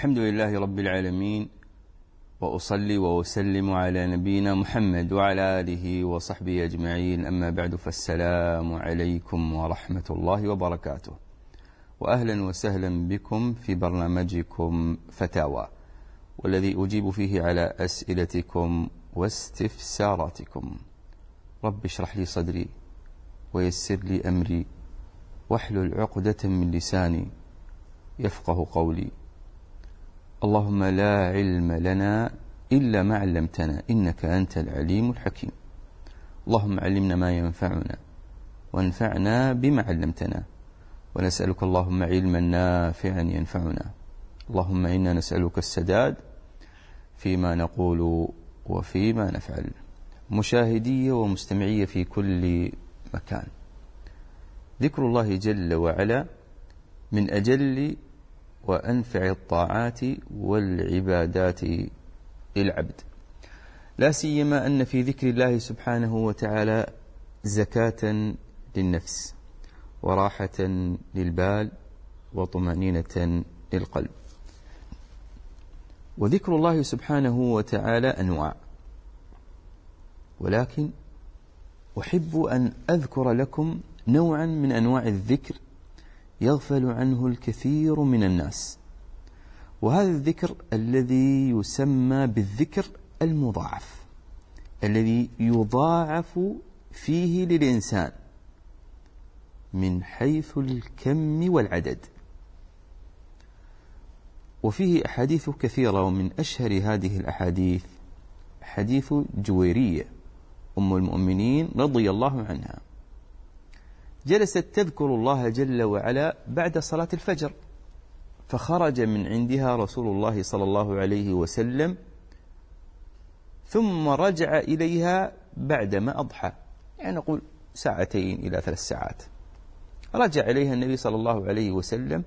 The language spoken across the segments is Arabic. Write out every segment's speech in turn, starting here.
الحمد لله رب العالمين، وأصلي وأسلم على نبينا محمد وعلى آله وصحبه أجمعين. أما بعد، فالسلام عليكم ورحمة الله وبركاته، وأهلا وسهلا بكم في برنامجكم فتاوى، والذي أجيب فيه على أسئلتكم واستفساراتكم. رب اشرح لي صدري ويسر لي أمري واحلل عقدة من لساني يفقه قولي. اللهم لا علم لنا إلا ما علمتنا إنك أنت العليم الحكيم. اللهم علمنا ما ينفعنا وانفعنا بما علمتنا، ونسألك اللهم علما نافعا ينفعنا. اللهم إنا نسألك السداد فيما نقول وفيما نفعل. مشاهدي ومستمعي في كل مكان، ذكر الله جل وعلا من أجل وأنفع الطاعات والعبادات للعبد، لا سيما أن في ذكر الله سبحانه وتعالى زكاة للنفس وراحة للبال وطمأنينة للقلب. وذكر الله سبحانه وتعالى أنواع، ولكن أحب أن أذكر لكم نوعا من أنواع الذكر يغفل عنه الكثير من الناس، وهذا الذكر الذي يسمى بالذكر المضاعف، الذي يضاعف فيه للإنسان من حيث الكم والعدد. وفيه أحاديث كثيرة، ومن أشهر هذه الأحاديث حديث جويرية أم المؤمنين رضي الله عنها. جلست تذكر الله جل وعلا بعد صلاة الفجر، فخرج من عندها رسول الله صلى الله عليه وسلم، ثم رجع إليها بعدما أضحى، يعني نقول 2 إلى 3 ساعات. رجع إليها النبي صلى الله عليه وسلم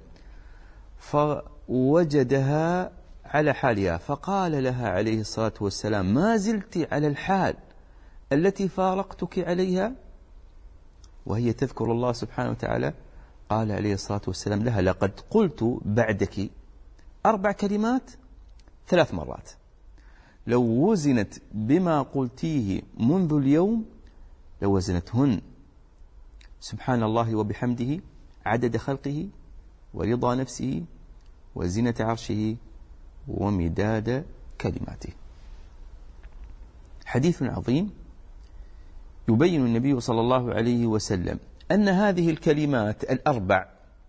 فوجدها على حالها، فقال لها عليه الصلاة والسلام: ما زلت على الحال التي فارقتك عليها وهي تذكر الله سبحانه وتعالى؟ قال عليه الصلاة والسلام لها: لقد قلت بعدك 4 كلمات 3 مرات، لو وزنت بما قلتيه منذ اليوم لوزنتهن: سبحان الله وبحمده عدد خلقه ورضا نفسه وزنة عرشه ومداد كلماته. حديث عظيم يبين النبي صلى الله عليه وسلم أن هذه الكلمات 4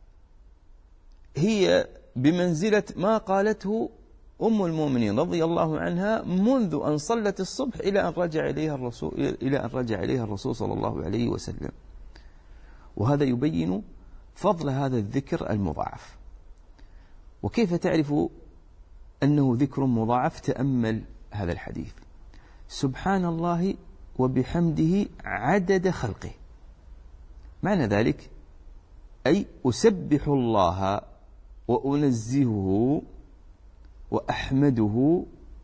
هي بمنزلة ما قالته أم المؤمنين رضي الله عنها منذ أن صلت الصبح إلى أن رجع إليها الرسول صلى الله عليه وسلم. وهذا يبين فضل هذا الذكر المضاعف. وكيف تعرف أنه ذكر مضاعف؟ تأمل هذا الحديث: سبحان الله وبحمده عدد خلقه. معنى ذلك أي أسبح الله وأنزهه وأحمده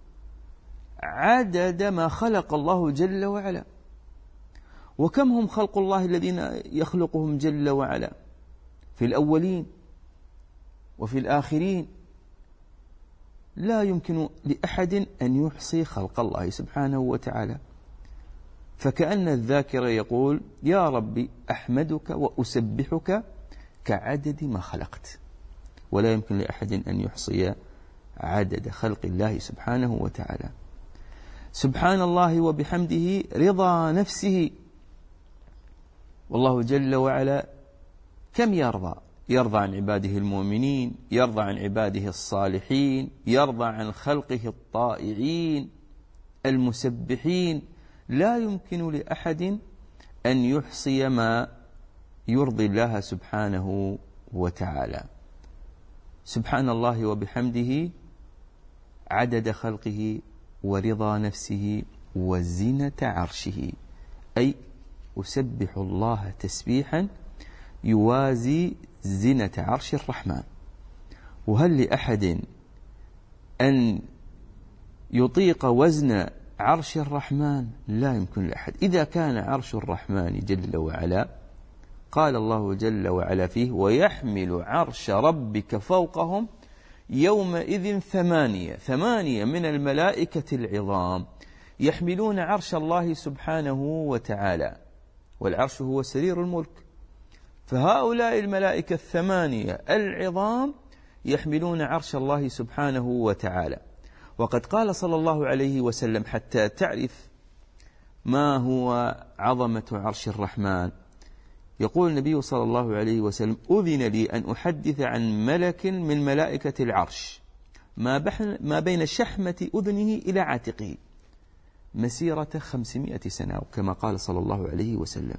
عدد ما خلق الله جل وعلا. وكم هم خلق الله الذين يخلقهم جل وعلا في الأولين وفي الآخرين، لا يمكن لأحد أن يحصي خلق الله سبحانه وتعالى. فكأن الذاكر يقول: يا ربي أحمدك وأسبحك كعدد ما خلقت. ولا يمكن لأحد أن يحصي عدد خلق الله سبحانه وتعالى. سبحان الله وبحمده رضا نفسه. والله جل وعلا كم يرضى؟ يرضى عن عباده المؤمنين، يرضى عن عباده الصالحين، يرضى عن خلقه الطائعين المسبحين. لا يمكن لأحد أن يحصي ما يرضي الله سبحانه وتعالى. سبحان الله وبحمده عدد خلقه ورضا نفسه وزنة عرشه، أي أسبح الله تسبيحا يوازي زنة عرش الرحمن. وهل لأحد أن يطيق وزن عرش الرحمن؟ لا يمكن لأحد. إذا كان عرش الرحمن جل وعلا، قال الله جل وعلا فيه: ويحمل عرش ربك فوقهم يومئذ ثمانية من الملائكة العظام يحملون عرش الله سبحانه وتعالى، والعرش هو سرير الملك. فهؤلاء الملائكة 8 العظام يحملون عرش الله سبحانه وتعالى. وقد قال صلى الله عليه وسلم حتى تعرف ما هو عظمة عرش الرحمن، يقول النبي صلى الله عليه وسلم: أذن لي أن أحدث عن ملك من ملائكة العرش ما بين شحمة أذنه إلى عاتقه مسيرة 500 سنة، كما قال صلى الله عليه وسلم.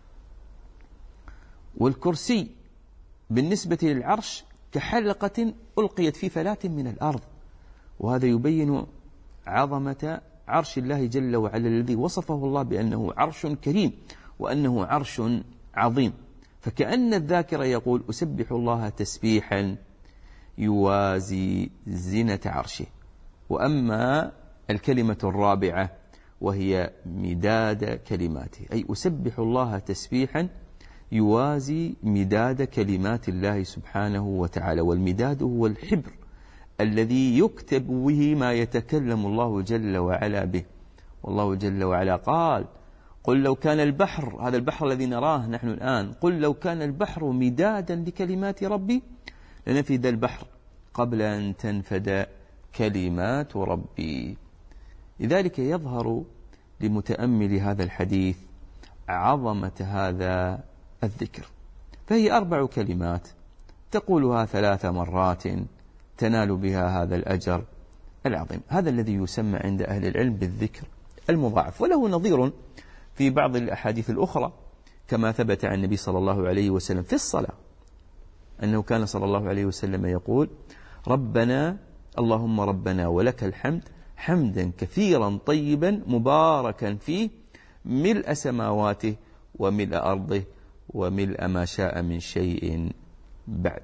والكرسي بالنسبة للعرش كحلقة ألقيت في فلاة من الأرض، وهذا يبين عظمة عرش الله جل وعلا الذي وصفه الله بأنه عرش كريم وأنه عرش عظيم. فكأن الذاكر يقول: أسبح الله تسبيحا يوازي زينة عرشه. وأما الكلمة الرابعة وهي مداد كلماته، أي أسبح الله تسبيحا يوازي مداد كلمات الله سبحانه وتعالى. والمداد هو الحبر الذي يكتب به ما يتكلم الله جل وعلا به. والله جل وعلا قال: قل لو كان البحر، هذا البحر الذي نراه نحن الآن، قل لو كان البحر مدادا لكلمات ربي لنفد البحر قبل أن تنفد كلمات ربي. لذلك يظهر لمتأمل هذا الحديث عظمة هذا الذكر. فهي 4 كلمات تقولها 3 مرات تنال بها هذا الأجر العظيم. هذا الذي يسمى عند أهل العلم بالذكر المضاعف، وله نظير في بعض الأحاديث الأخرى، كما ثبت عن النبي صلى الله عليه وسلم في الصلاة أنه كان صلى الله عليه وسلم يقول: ربنا اللهم ربنا ولك الحمد حمدا كثيرا طيبا مباركا فيه ملء سماواته وملء أرضه وملء ما شاء من شيء بعد.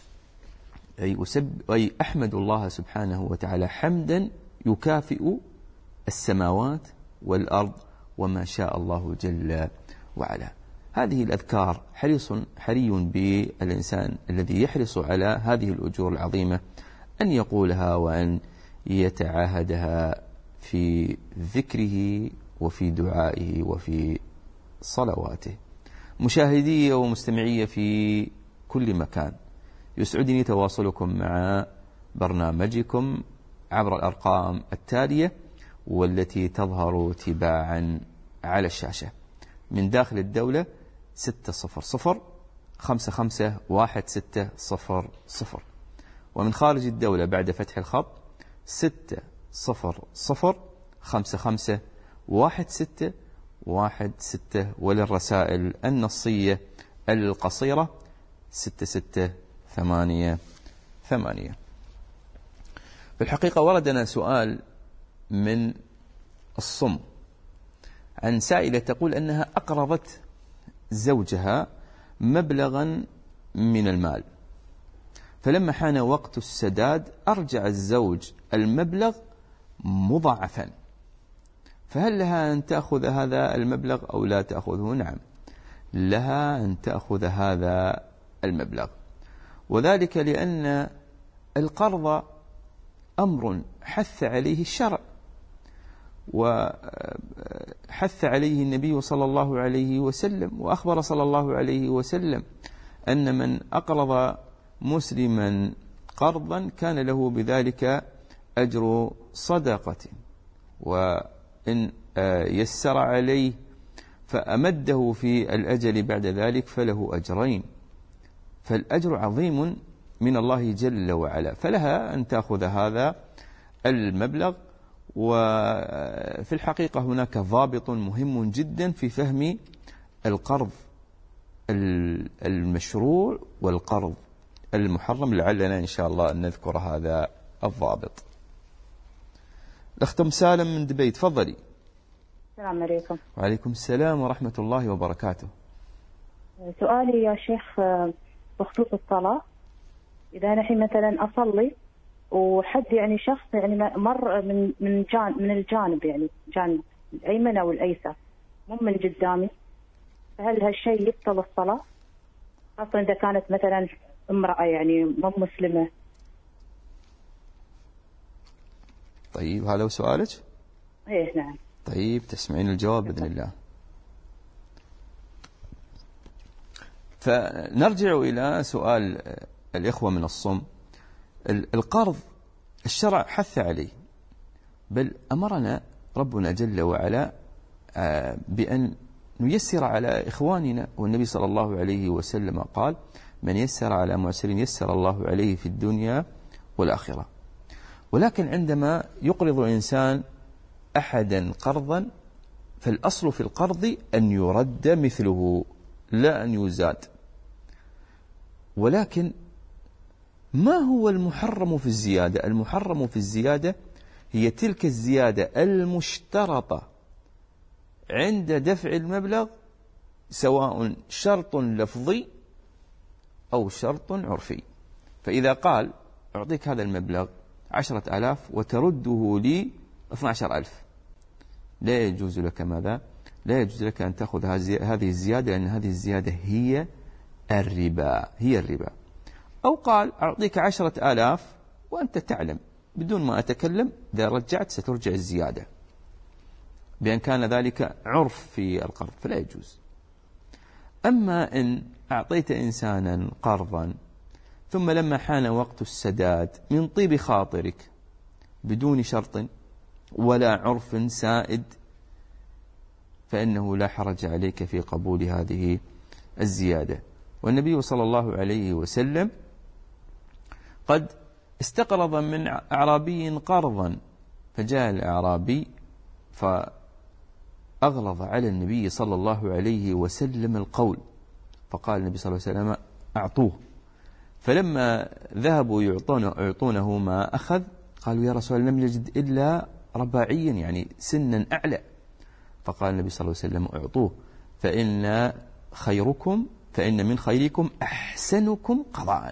أي أحمد الله سبحانه وتعالى حمدا يكافئ السماوات والأرض وما شاء الله جل وعلا. هذه الأذكار حري بالإنسان الذي يحرص على هذه الأجور العظيمة أن يقولها وأن يتعاهدها في ذكره وفي دعائه وفي صلواته. مشاهدي ومستمعي في كل مكان، يسعدني تواصلكم مع برنامجكم عبر الأرقام التالية والتي تظهر تباعا على الشاشة: من داخل الدولة 600 551600، ومن خارج الدولة بعد فتح الخط 600 551616، وللرسائل النصية القصيرة 6688. في الحقيقة وردنا سؤال من الصم عن سائلة تقول أنها أقرضت زوجها مبلغا من المال، فلما حان وقت السداد أرجع الزوج المبلغ مضاعفا، فهل لها أن تأخذ هذا المبلغ أو لا تأخذه؟ نعم، لها أن تأخذ هذا المبلغ، وذلك لأن القرض أمر حث عليه الشرع، وحث عليه النبي صلى الله عليه وسلم، وأخبر صلى الله عليه وسلم أن من أقرض مسلما قرضا كان له بذلك أجر صدقة، وإن يسر عليه فأمده في الأجل بعد ذلك فله أجرين، فالأجر عظيم من الله جل وعلا، فلها أن تأخذ هذا المبلغ. وفي الحقيقة هناك ضابط مهم جدا في فهم القرض المشروع والقرض المحرم، لعلنا إن شاء الله أن نذكر هذا الضابط. الأخت سالم من دبي، تفضلي. السلام عليكم. وعليكم السلام ورحمة الله وبركاته. سؤالي يا شيخ بخصوص الصلاة، إذا أنا الحين مثلا أصلي وحد يعني شخص يعني مر من الجانب، يعني جانب الأيمن أو الأيسر، مو من قدامي، فهل هالشيء يبطل الصلاة؟ خاصة إذا كانت مثلا امرأة يعني مو مسلمة. طيب هذا هو سؤالك؟ إيه نعم. طيب تسمعين الجواب بإذن الله. فنرجع إلى سؤال الإخوة من الصم. القرض الشرع حث عليه، بل أمرنا ربنا جل وعلا بأن نيسر على إخواننا، والنبي صلى الله عليه وسلم قال: من يسر على معسر يسر الله عليه في الدنيا والآخرة. ولكن عندما يقرض الإنسان أحدا قرضا، فالأصل في القرض أن يرد مثله لا أن يزاد. ولكن ما هو المحرم في الزيادة؟ المحرم في الزيادة هي تلك الزيادة المشترطة عند دفع المبلغ، سواء شرط لفظي أو شرط عرفي. فإذا قال: أعطيك هذا المبلغ 10,000 وترده لي 12,000، لا يجوز لك ماذا؟ لا يجوز لك أن تأخذ هذه الزيادة، لأن هذه الزيادة هي الربا، هي الربا. أو قال: أعطيك 10,000 وأنت تعلم بدون ما أتكلم إذا رجعت سترجع الزيادة، بأن كان ذلك عرف في القرض فلا يجوز. أما إن أعطيت إنسانا قرضا ثم لما حان وقت السداد من طيب خاطرك بدون شرط ولا عرف سائد، فإنه لا حرج عليك في قبول هذه الزيادة. والنبي صلى الله عليه وسلم قد استقرض من أعرابي قرضا، فجاء الأعرابي فأغلظ على النبي صلى الله عليه وسلم القول، فقال النبي صلى الله عليه وسلم: أعطوه. فلما ذهبوا يعطونه ما أخذ، قالوا: يا رسول الله لم يجد إلا رباعيا، يعني سنا أعلى. فقال النبي صلى الله عليه وسلم: أعطوه، فإن من خيركم أحسنكم قضاء.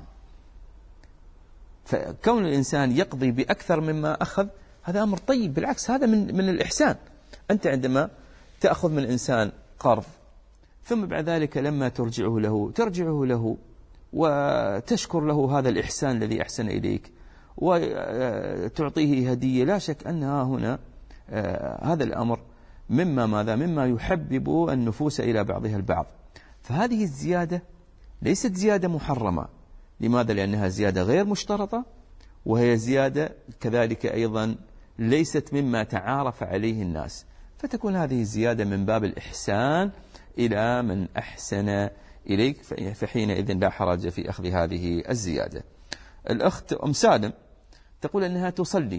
فكون الإنسان يقضي بأكثر مما أخذ هذا أمر طيب، بالعكس هذا من الإحسان. أنت عندما تأخذ من الإنسان قرض ثم بعد ذلك لما ترجعه له وتشكر له هذا الإحسان الذي أحسن إليك وتعطيه هدية، لا شك أنها هنا هذا الأمر مما يحبب النفوس إلى بعضها البعض. فهذه الزيادة ليست زيادة محرمة. لماذا؟ لأنها زيادة غير مشترطة، وهي زيادة كذلك أيضا ليست مما تعارف عليه الناس، فتكون هذه الزيادة من باب الإحسان إلى من أحسن إليك، فحينئذ لا حرج في أخذ هذه الزيادة. الأخت أم سالم تقول أنها تصلي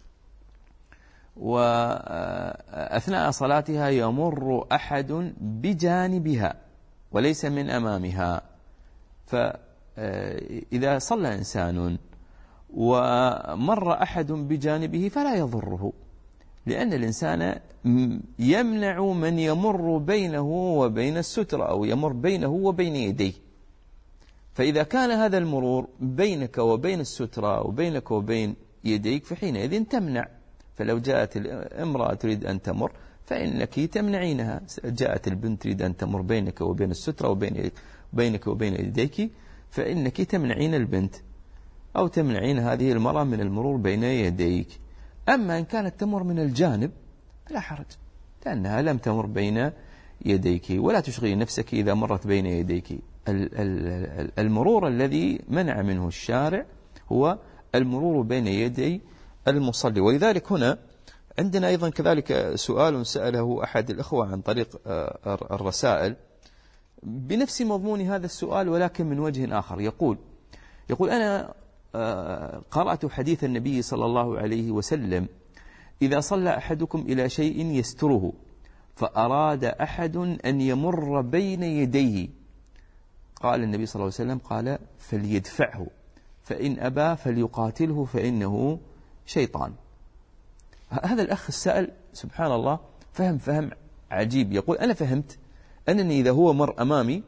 وأثناء صلاتها يمر أحد بجانبها وليس من أمامها، فإذا صلى إنسان ومر أحد بجانبه فلا يضره، لأن الإنسان يمنع من يمر بينه وبين السترة أو يمر بينه وبين يديه. فإذا كان هذا المرور بينك وبين السترة وبينك وبين يديك فحينئذ تمنع. فلو جاءت امرأة تريد أن تمر فإنك تمنعينها، جاءت البنت تريد أن تمر بينك وبين السترة وبينك وبين يديك فإنك تمنعين البنت أو تمنعين هذه المرأة من المرور بين يديك. أما إن كانت تمر من الجانب فلا حرج، لأنها لم تمر بين يديك، ولا تشغلي نفسك إذا مرت بين يديك. المرور الذي منع منه الشارع هو المرور بين يدي المصلي. ولذلك هنا عندنا أيضا كذلك سؤال سأله أحد الأخوة عن طريق الرسائل بنفس مضمون هذا السؤال ولكن من وجه آخر. يقول أنا قرأت حديث النبي صلى الله عليه وسلم: إذا صلى أحدكم إلى شيء يستره فأراد أحد أن يمر بين يديه، قال النبي صلى الله عليه وسلم قال: فليدفعه، فإن أبى فليقاتله فإنه شيطان. هذا الأخ السائل سبحان الله فهم عجيب. يقول: أنا فهمت أنني إذا هو مر أمامي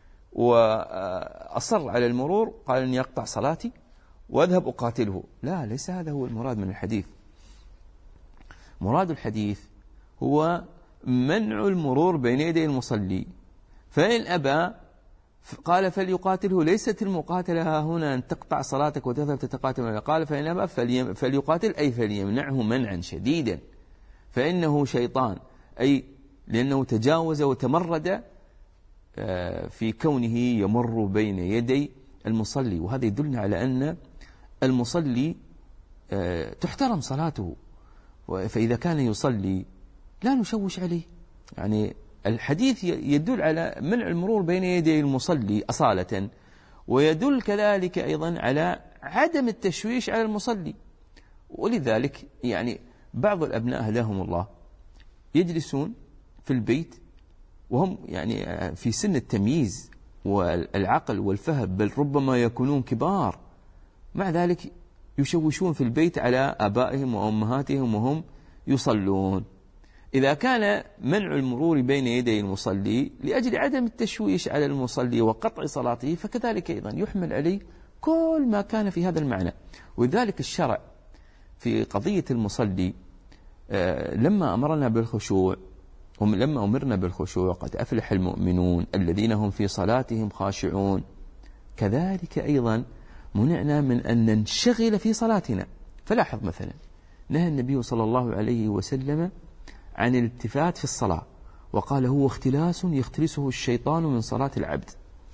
وأصر على المرور قال أني أقطع صلاتي وأذهب أقاتله. لا، ليس هذا هو المراد من الحديث. مراد الحديث هو منع المرور بين يدي المصلي، فإن أبى قال فليقاتله. ليست المقاتلة هنا أن تقطع صلاتك وتذهب تتقاتل، قال فإن أبى فليقاتل، أي فليمنعه منعا شديدا، فإنه شيطان، أي لأنه تجاوز وتمرد في كونه يمر بين يدي المصلي. وهذا يدلنا على أن المصلي تحترم صلاته، فإذا كان يصلي لا نشوش عليه. يعني الحديث يدل على منع المرور بين يدي المصلي أصالة، ويدل كذلك أيضا على عدم التشويش على المصلي. ولذلك يعني بعض الأبناء هداهم الله يجلسون في البيت وهم يعني في سن التمييز والعقل والفهم، بل ربما يكونون كبار، مع ذلك يشوشون في البيت على آبائهم وأمهاتهم وهم يصلون. إذا كان منع المرور بين يدي المصلي لأجل عدم التشويش على المصلي وقطع صلاته، فكذلك أيضا يحمل عليه كل ما كان في هذا المعنى. ولذلك الشرع في قضية المصلي لما أمرنا بالخشوع، لما أمرنا بالخشوع قد أفلح المؤمنون الذين هم في صلاتهم خاشعون، كذلك أيضا منعنا من أن ننشغل في صلاتنا. فلاحظ مثلا نهى النبي صلى الله عليه وسلم عن الالتفات في الصلاة، وقال هو اختلاس يختلسه الشيطان من صلاة العبد.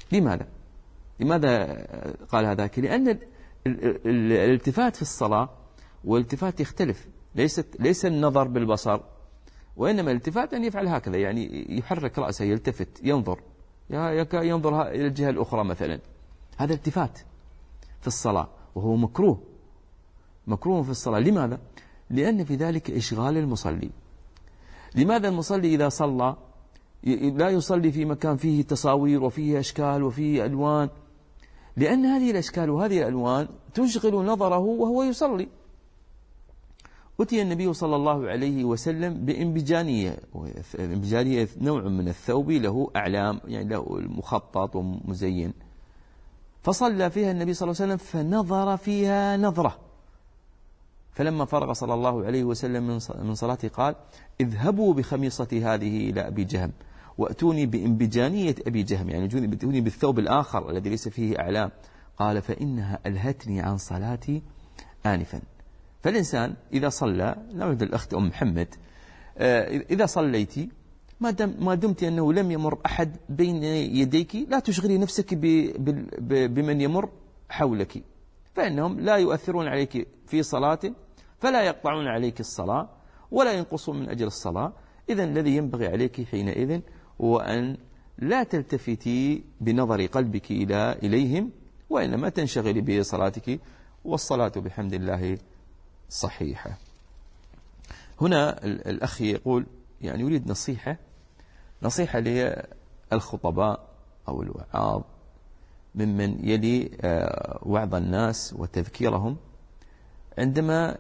لماذا قال هذا؟ لأن الالتفات في الصلاة والالتفات يختلف، ليس النظر بالبصر، وإنما الالتفات أن يفعل هكذا، يعني يحرك رأسه، يلتفت، ينظر إلى الجهة الأخرى مثلا. هذا التفات في الصلاة، وهو مكروه في الصلاة. لماذا؟ لأن في ذلك إشغال المصلي. لماذا المصلي إذا صلى لا يصلي في مكان فيه تصاوير وفيه أشكال وفيه ألوان؟ لأن هذه الأشكال وهذه الألوان تشغل نظره وهو يصلي. أتي النبي صلى الله عليه وسلم بإنبجانية نوع من الثوب له أعلام، يعني له مخطط ومزين، فصلى فيها النبي صلى الله عليه وسلم فنظر فيها نظرة، فلما فرغ صلى الله عليه وسلم من صلاته قال اذهبوا بخميصتي هذه إلى أبي جهم وأتوني بإنبجانية أبي جهم، يعني أتوني بالثوب الآخر الذي ليس فيه أعلام. قال فإنها ألهتني عن صلاتي آنفا. فالإنسان إذا صلى، نعود الأخت أم محمد، إذا صليتي ما دمت أنه لم يمر أحد بين يديك لا تشغلي نفسك بمن يمر حولك، فإنهم لا يؤثرون عليك في صلاة، فلا يقطعون عليك الصلاة ولا ينقصون من أجل الصلاة. إذن الذي ينبغي عليك حينئذ هو أن لا تلتفتي بنظر قلبك إليهم، وإنما تنشغلي بصلاتك، والصلاة بحمد الله صحيحة. هنا الأخ يقول يعني يريد نصيحة للخطباء أو الوعاظ ممن يلي وعظ الناس وتذكيرهم عندما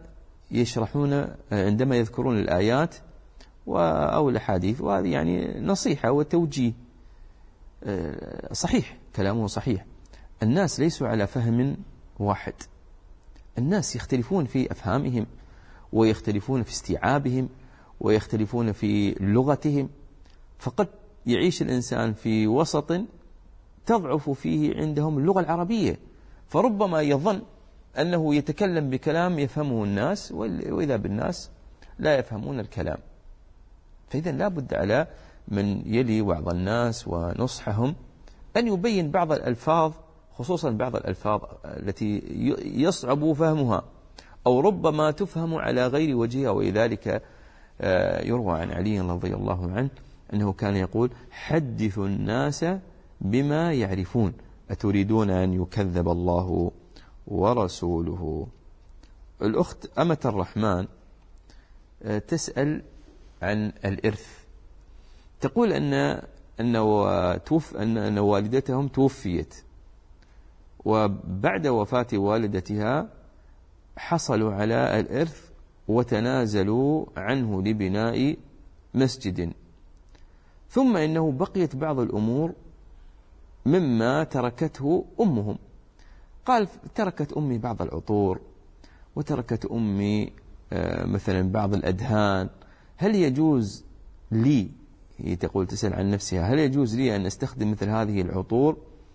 يذكرون الآيات أو الأحاديث، وهذه يعني نصيحة وتوجيه. صحيح، كلامه صحيح، الناس ليسوا على فهم واحد، الناس يختلفون في أفهامهم، ويختلفون في استيعابهم، ويختلفون في لغتهم. فقد يعيش الإنسان في وسط تضعف فيه عندهم اللغة العربية، فربما يظن أنه يتكلم بكلام يفهمه الناس، وإذا بالناس لا يفهمون الكلام. فإذا لا بد على من يلي وعظ الناس ونصحهم أن يبين بعض الألفاظ، خصوصا بعض الألفاظ التي يصعب فهمها أو ربما تفهم على غير وجهها. ولذلك يروى عن علي رضي الله عنه أنه كان يقول حدثوا الناس بما يعرفون أتريدون أن يكذب الله ورسوله. الأخت أمة الرحمن تسأل عن الإرث، تقول أن والدتهم توفيت، وبعد وفاة والدتها حصلوا على الإرث وتنازلوا عنه لبناء مسجد، ثم إنه بقيت بعض الأمور مما تركته أمهم. قال تركت أمي بعض العطور، وتركت أمي مثلا بعض الأدهان، هل يجوز لي، هي تقول تسأل عن نفسها، هل يجوز لي أن أستخدم مثل هذه العطور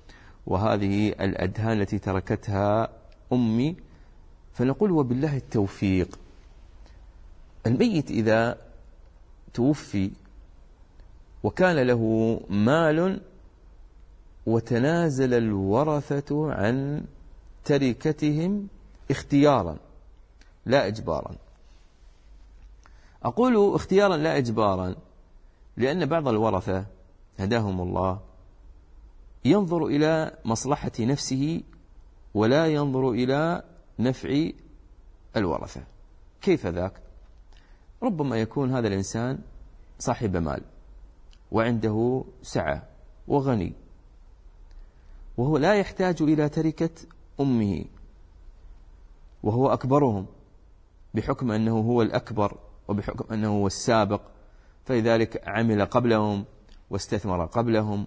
وهذه الأدهان التي تركتها أمي. فنقول وبالله التوفيق. الميت إذا توفي وكان له مال وتنازل الورثة عن تركتهم اختيارا لا إجبارا. أقول اختيارا لا إجبارا لأن بعض الورثة هداهم الله ينظر إلى مصلحة نفسه ولا ينظر إلى نفع الورثة. كيف ذاك؟ ربما يكون هذا الإنسان صاحب مال وعنده سعة وغني، وهو لا يحتاج إلى تركة أمه، وهو أكبرهم بحكم أنه هو الأكبر وبحكم أنه هو السابق، فلذلك عمل قبلهم واستثمر قبلهم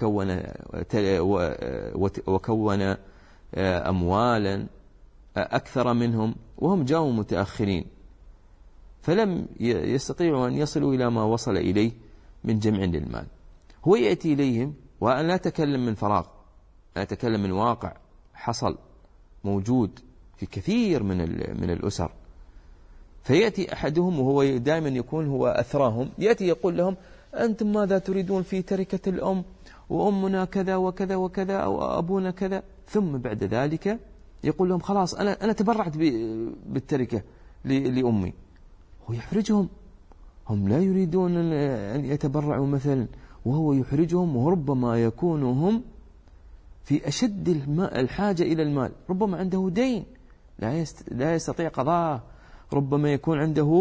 وكون أموالا أكثر منهم، وهم جاءوا متأخرين فلم يستطيعوا أن يصلوا إلى ما وصل إليه من جمع للمال. هو يأتي إليهم، وأنا لا أتكلم من فراغ، أنا أتكلم من واقع حصل موجود في كثير من الأسر. فيأتي أحدهم وهو دائما يكون هو أثراهم، يأتي يقول لهم أنتم ماذا تريدون في تركة الأم، وأمنا كذا وكذا وكذا، أو أبونا كذا. ثم بعد ذلك يقول لهم خلاص أنا تبرعت بالتركة لأمي. هو يحرجهم، هم لا يريدون أن يتبرعوا مثلا، وهو يحرجهم، وربما يكون هم في أشد الحاجة إلى المال. ربما عنده دين لا يستطيع قضاءه، ربما يكون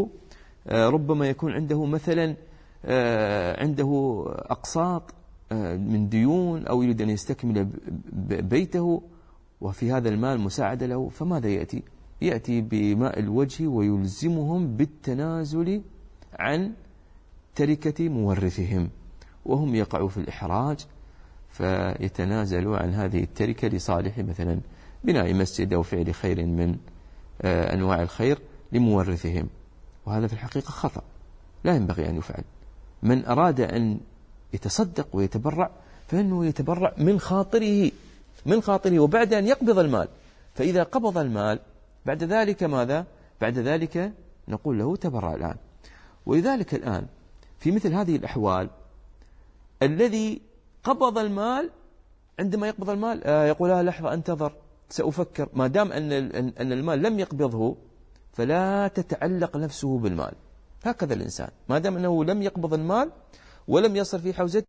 عنده مثلا عنده أقساط من ديون، أو يريد أن يستكمل بيته، وفي هذا المال مساعدة له. فماذا يأتي بماء الوجه ويلزمهم بالتنازل عن تركة مورثهم، وهم يقعوا في الإحراج، فيتنازلوا عن هذه التركة لصالح مثلا بناء مسجد أو فعل خير من أنواع الخير لمورثهم. وهذا في الحقيقة خطأ لا ينبغي أن يفعل. من أراد أن يتصدق ويتبرع فإنه يتبرع من خاطره وبعد أن يقبض المال. فإذا قبض المال بعد ذلك ماذا؟ بعد ذلك نقول له تبرع الآن. ولذلك الآن في مثل هذه الأحوال الذي قبض المال عندما يقبض المال يقول لحظة أنتظر سأفكر. ما دام أن المال لم يقبضه فلا تتعلق نفسه بالمال. هكذا الإنسان ما دام أنه لم يقبض المال ولم يصل في حوزته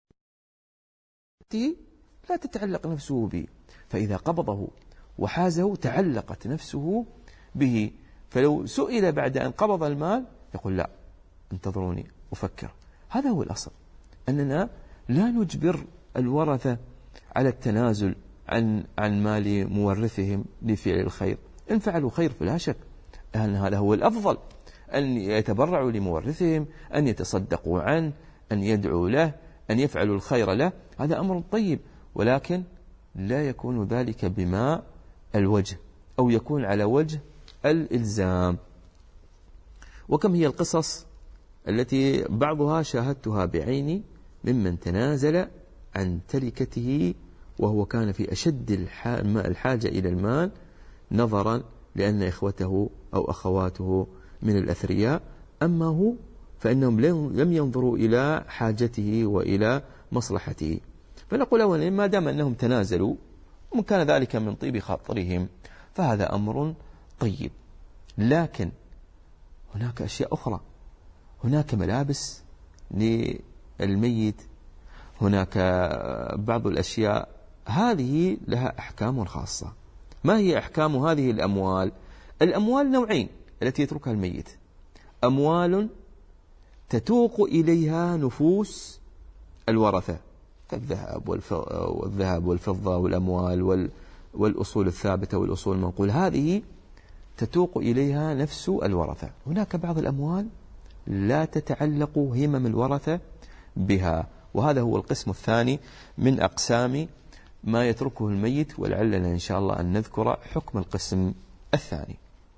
لا تتعلق نفسه به. فإذا قبضه وحازه تعلقت نفسه به. فلو سئل بعد أن قبض المال يقول لا انتظروني أفكر. هذا هو الأصل، أننا لا نجبر الورثة على التنازل عن مال مورثهم لفعل الخير. إن فعلوا خير فلا شك أن هذا هو الأفضل، أن يتبرعوا لمورثهم، أن يتصدقوا عنه، أن يدعوا له، أن يفعلوا الخير له. هذا أمر طيب، ولكن لا يكون ذلك بماء الوجه أو يكون على وجه الإلزام. وكم هي القصص التي بعضها شاهدتها بعيني ممن تنازل عن تركته وهو كان في أشد الحاجة إلى المال، نظرا لأن إخوته أو أخواته من الأثرياء، أما هو فإنهم لم ينظروا إلى حاجته وإلى مصلحته. فنقول أولا ما دام أنهم تنازلوا ومن كان ذلك من طيب خاطرهم فهذا أمر طيب. لكن هناك أشياء أخرى، هناك ملابس للميت، هناك بعض الأشياء هذه لها أحكام خاصة. ما هي أحكام هذه الأموال؟ الأموال نوعين التي يتركها الميت: أموال تتوق إليها نفوس الورثة كالذهب والفضة والأموال والأصول الثابتة والأصول المنقولة، هذه تتوق إليها نفس الورثة. هناك بعض الأموال لا تتعلق همم الورثة بها، وهذا هو القسم الثاني من أقسام ما يتركه الميت، ولعلنا إن شاء الله أن نذكر حكم القسم الثاني.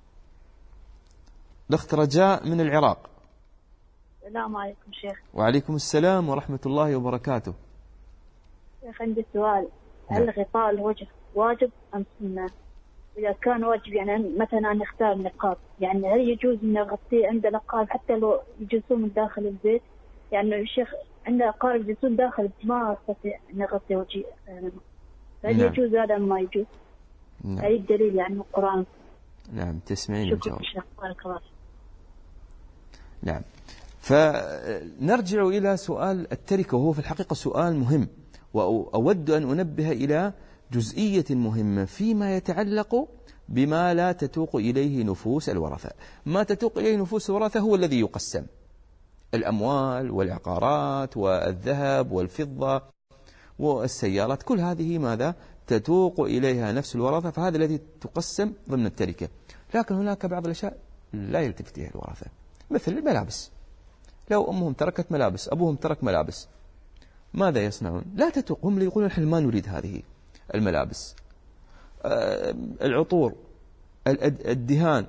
الأخت رجاء من العراق. السلام عليكم شيخ. وعليكم السلام ورحمة الله وبركاته. شيخ عندي سؤال. هل غطاء الوجه واجب أم سنة؟ إذا كان واجب يعني مثلا أن نختار نقاب، يعني هل يجوز أن نغطيه عند نقاب حتى لو يجلسون من داخل البيت؟ يعني الشيخ عند أقارب يجلسون داخل ما أستطيع أن نغطي وجهي، هل يجوز هذا ما يجوز؟ أي الدليل يعني القرآن؟ نعم تسمعين الجواب. بارك الله. نعم. فنرجع إلى سؤال التركة، وهو في الحقيقة سؤال مهم، وأود أن أنبه إلى جزئية مهمة فيما يتعلق بما لا تتوق إليه نفوس الورثة. ما تتوق إليه نفوس الورثة هو الذي يقسم: الأموال والعقارات والذهب والفضة والسيارات، كل هذه ماذا تتوق إليها نفس الورثة، فهذا الذي تقسم ضمن التركة. لكن هناك بعض الأشياء لا يلتفت إليها الورثة، مثل الملابس. لو أمهم تركت ملابس، أبوهم ترك ملابس، ماذا يصنعون؟ لا تتوق، هم اللي يقولون نحن ما نريد هذه الملابس. العطور، الدهان،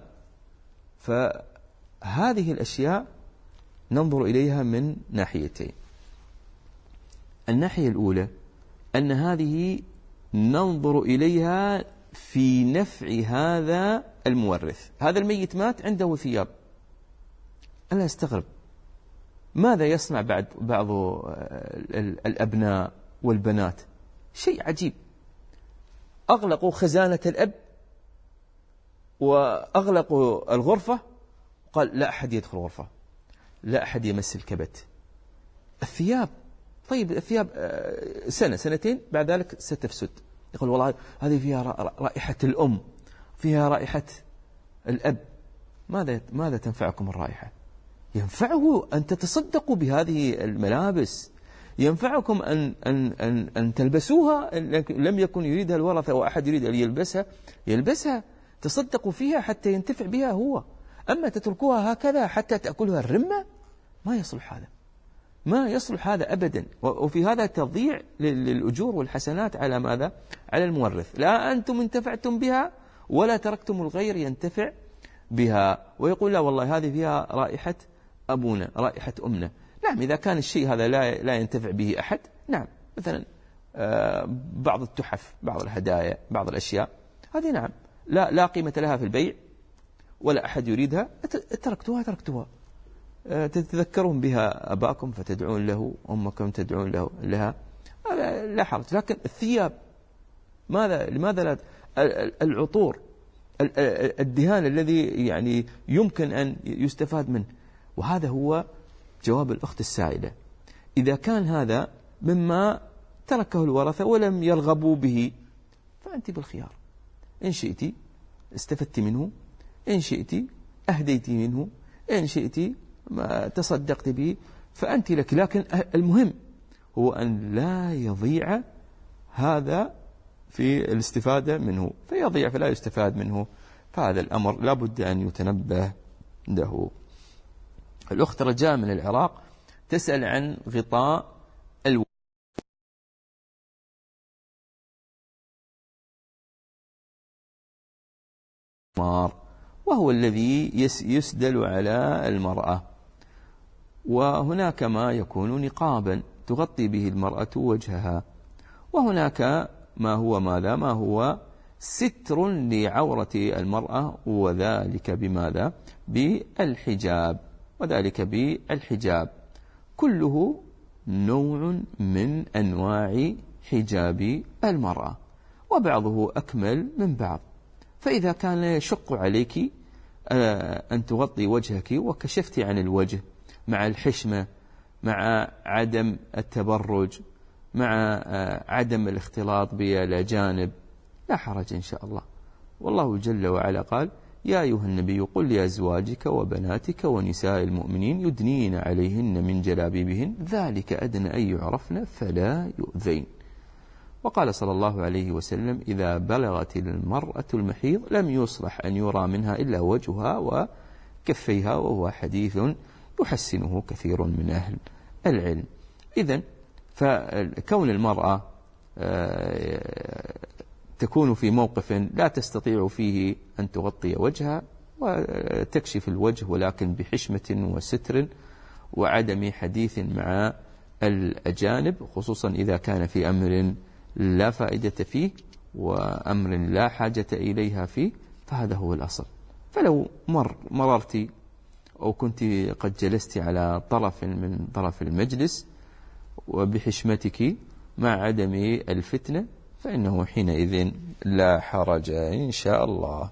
فهذه الأشياء ننظر إليها من ناحيتين. الناحية الأولى أن هذه ننظر إليها في نفع هذا المورث. هذا الميت مات عنده ثياب، أنا أستغرب ماذا يصنع بعض الأبناء والبنات؟ شيء عجيب، أغلقوا خزانة الأب وأغلقوا الغرفة، قال لا أحد يدخل الغرفة، لا أحد يمس الكبت. الثياب، طيب الثياب سنة سنتين بعد ذلك ستفسد. يقول والله هذه فيها رائحة الأم، فيها رائحة الأب. ماذا تنفعكم الرائحة؟ ينفعه أن تتصدقوا بهذه الملابس، ينفعكم أن تلبسوها. لم يكن يريدها الورثة وأحد يريد أن يلبسها، تصدقوا فيها حتى ينتفع بها هو. أما تتركوها هكذا حتى تأكلها الرمة، ما يصلح هذا، ما يصلح هذا أبدا. وفي هذا تضيع للأجور والحسنات على ماذا؟ على المورث. لا أنتم انتفعتم بها ولا تركتم الغير ينتفع بها، ويقول لا والله هذه فيها رائحة أبونا، رائحة أمنا. نعم، إذا كان الشيء هذا لا ينتفع به أحد، نعم، مثلا بعض التحف، بعض الهدايا، بعض الأشياء هذه نعم لا قيمة لها في البيع ولا أحد يريدها، تركتوها. تتذكرون بها أباكم فتدعون له، أمكم تدعون لها، لا حرج. لكن الثياب لماذا لا؟ العطور، الدهان الذي يعني يمكن أن يستفاد منه. وهذا هو جواب الأخت السائلة. إذا كان هذا مما تركه الورثة ولم يرغبوا به، فأنت بالخيار، إن شئت استفدت منه، إن شئت أهديت منه، إن شئت ما تصدقت به، فأنت لك. لكن المهم هو أن لا يضيع هذا في الاستفادة منه، فيضيع فلا يستفاد منه، فهذا الأمر لا بد أن يتنبه له. الأخت رجاء من العراق تسأل عن غطاء الومار، وهو الذي يسدل على المرأة، وهناك ما يكون نقابا تغطي به المرأة وجهها، وهناك ما هو ستر لعورة المرأة، وذلك بماذا؟ بالحجاب، كله نوع من أنواع حجاب المرأة، وبعضه أكمل من بعض. فإذا كان يشق عليك أن تغطي وجهك وكشفت عن الوجه مع الحشمة، مع عدم التبرج، مع عدم الاختلاط بالأجانب، لا حرج إن شاء الله. والله جل وعلا قال: يا أيها النبي قل لأزواجك وبناتك ونساء المؤمنين يدنين عليهن من جلابيبهن ذلك أدنى أن يعرفن فلا يؤذين. وقال صلى الله عليه وسلم: إذا بلغت المرأة المحيض لم يصلح أن يرى منها إلا وجهها وكفيها، وهو حديث يحسنه كثير من أهل العلم. إذن فكون المرأة تكون في موقف لا تستطيع فيه أن تغطي وجهها وتكشف الوجه، ولكن بحشمة وستر وعدم حديث مع الأجانب، خصوصا إذا كان في أمر لا فائدة فيه وأمر لا حاجة إليها فيه، فهذا هو الأصل. فلو مررت أو كنت قد جلست على طرف من طرف المجلس وبحشمتك مع عدم الفتنة، فإنه حينئذ لا حرج إن شاء الله.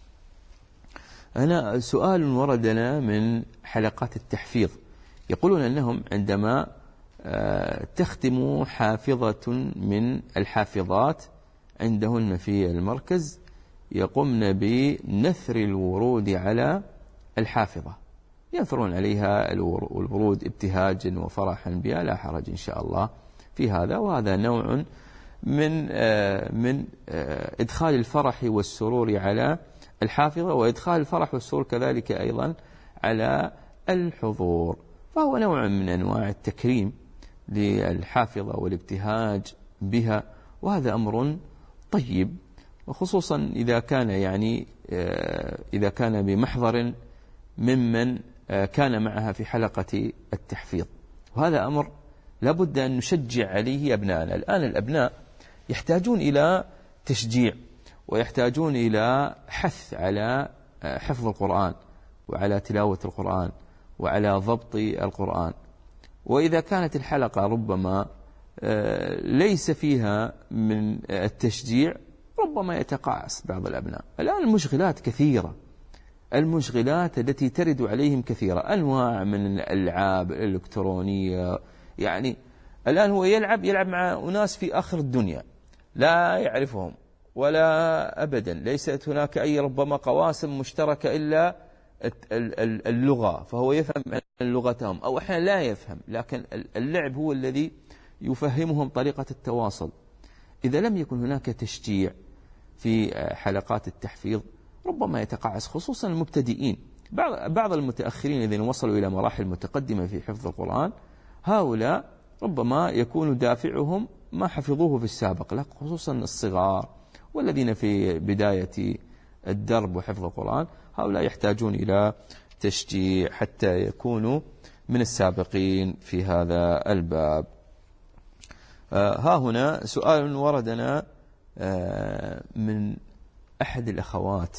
هنا سؤال وردنا من حلقات التحفيظ، يقولون أنهم عندما تختم حافظة من الحافظات عندهن في المركز يقومن بنثر الورود على الحافظة، ينثرون عليها الورود ابتهاجا وفرحا بها، لا حرج إن شاء الله في هذا. وهذا نوع من إدخال الفرح والسرور على الحافظة، وإدخال الفرح والسرور كذلك أيضا على الحضور، فهو نوع من أنواع التكريم للحافظة والابتهاج بها، وهذا أمر طيب، وخصوصا إذا كان إذا كان بمحضر ممن كان معها في حلقة التحفيظ، وهذا أمر لابد أن نشجع عليه أبنائنا. الآن الأبناء يحتاجون إلى تشجيع ويحتاجون إلى حث على حفظ القرآن وعلى تلاوة القرآن وعلى ضبط القرآن، وإذا كانت الحلقة ربما ليس فيها من التشجيع ربما يتقاعس بعض الأبناء. الآن المشغلات كثيرة، المشغلات التي ترد عليهم كثيرة، أنواع من الألعاب الإلكترونية، يعني الآن هو يلعب مع أناس في آخر الدنيا لا يعرفهم ولا أبدا، ليست هناك أي ربما قواسم مشتركة إلا اللغة، فهو يفهم لغتهم أو أحيانا لا يفهم، لكن اللعب هو الذي يفهمهم طريقة التواصل. إذا لم يكن هناك تشجيع في حلقات التحفيظ ربما يتقاعس، خصوصا المبتدئين. بعض المتأخرين الذين وصلوا إلى مراحل متقدمة في حفظ القرآن، هؤلاء ربما يكون دافعهم ما حفظوه في السابق، خصوصا الصغار والذين في بداية الدرب وحفظ القرآن، هؤلاء يحتاجون إلى تشجيع حتى يكونوا من السابقين في هذا الباب. ها هنا سؤال وردنا من أحد الأخوات،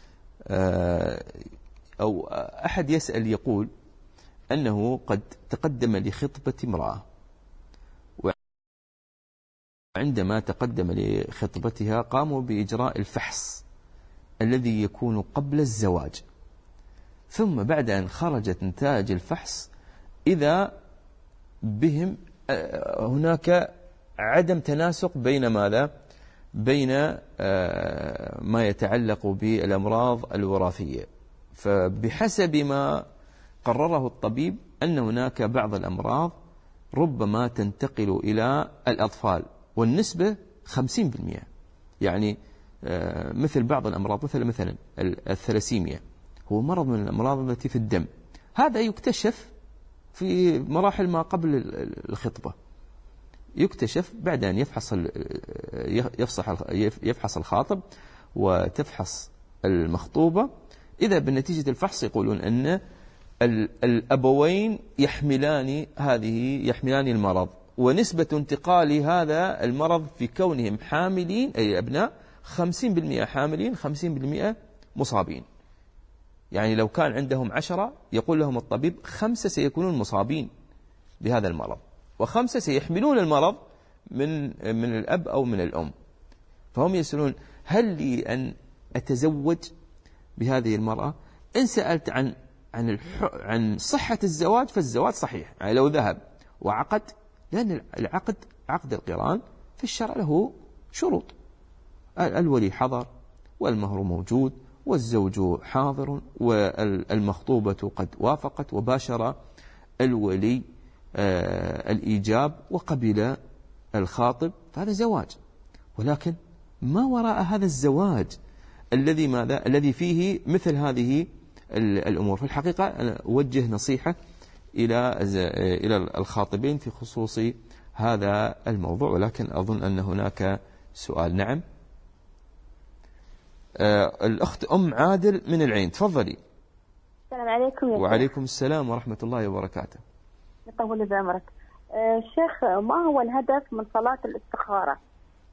أو أحد يسأل يقول أنه قد تقدم لخطبة امرأة، وعندما تقدم لخطبتها قاموا بإجراء الفحص الذي يكون قبل الزواج، ثم بعد أن خرجت نتائج الفحص إذا بهم هناك عدم تناسق بين ماذا؟ بين ما يتعلق بالأمراض الوراثية. فبحسب ما قرره الطبيب أن هناك بعض الأمراض ربما تنتقل إلى الأطفال، والنسبة 50%، يعني مثل بعض الأمراض مثلا الثلاسيميا، هو مرض من الأمراض التي في الدم، هذا يكتشف في مراحل ما قبل الخطبة، يكتشف بعد أن يفحص الخاطب وتفحص المخطوبة. إذا بنتيجة الفحص يقولون أن الأبوين يحملان المرض، ونسبة انتقال هذا المرض في كونهم حاملين أي أبناء 50% حاملين 50% مصابين. يعني لو كان عندهم 10 يقول لهم الطبيب 5 سيكونون مصابين بهذا المرض، و5 سيحملون المرض من الأب أو من الأم. فهم يسألون هل لي أن أتزوج بهذه المرأة؟ إن سألت عن صحة الزواج فالزواج صحيح، يعني لو ذهب وعقد، لأن عقد القران في الشرع له شروط، الولي حضر والمهر موجود والزوج حاضر والمخطوبة قد وافقت وباشر الولي الإيجاب وقبل الخاطب، فهذا زواج. ولكن ما وراء هذا الزواج الذي فيه مثل هذه الأمور، في الحقيقة أنا أوجه نصيحة إلى الخاطبين في خصوص هذا الموضوع، ولكن أظن أن هناك سؤال. نعم، الأخت أم عادل من العين، تفضلي. السلام عليكم. وعليكم السلام ورحمة الله وبركاته. يطول بعمرك. شيخ، ما هو الهدف من صلاة الاستخارة؟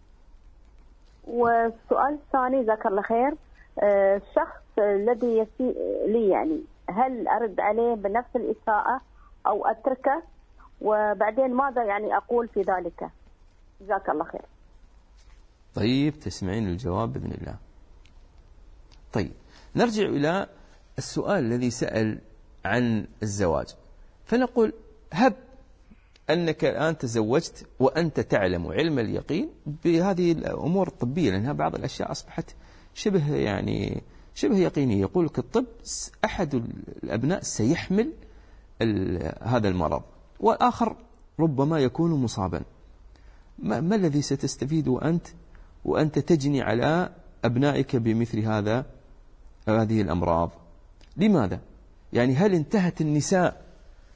والسؤال الثاني جزاك الله خير، الشخص الذي يسيء لي يعني هل أرد عليه بنفس الإساءة أو أتركه؟ وبعدين ماذا يعني أقول في ذلك؟ جزاك الله خير. طيب تسمعين الجواب بإذن الله. طيب نرجع إلى السؤال الذي سأل عن الزواج، فنقول هب أنك الآن تزوجت وأنت تعلم علم اليقين بهذه الأمور الطبية، لأنها بعض الأشياء أصبحت شبه يقينية. يقول لك الطب أحد الأبناء سيحمل هذا المرض والآخر ربما يكون مصابا. ما الذي ستستفيد وأنت تجني على أبنائك بمثل هذه الأمراض؟ لماذا؟ يعني هل انتهت النساء